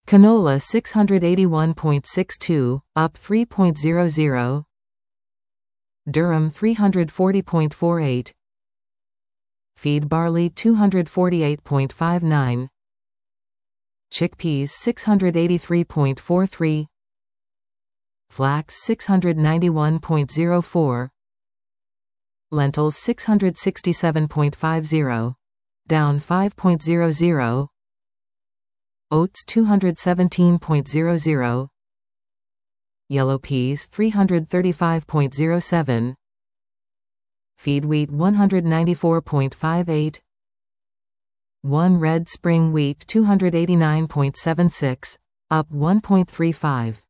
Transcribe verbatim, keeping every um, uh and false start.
Canola six eighty-one point six two, up three point zero zero. Durum three forty point four eight. Feed barley two forty-eight point five nine. Chickpeas six eighty-three point four three. Flax six ninety-one point zero four. Lentils six sixty-seven point five zero, down five point zero zero. Oats two seventeen point zero zero. Yellow peas three thirty-five point zero seven. Feed wheat one ninety-four point five eight. one red spring wheat two eighty-nine point seven six, up one point three five.